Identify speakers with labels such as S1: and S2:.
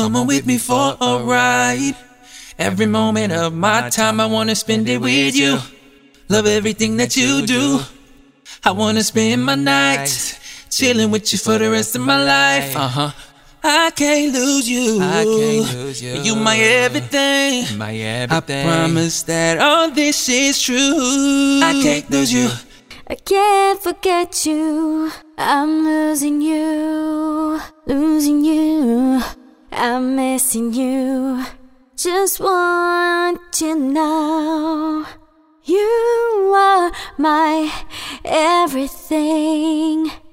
S1: Come on with me for a ride. Every moment of my time, I wanna spend it with you. Love everything that you do. I wanna spend my nights chilling with you for the rest of my life. I can't lose you. You my everything. I promise that all this is true. I can't lose you.
S2: I can't forget you. I'm losing you, losing you. I'm missing you. Just want you now. You are my everything.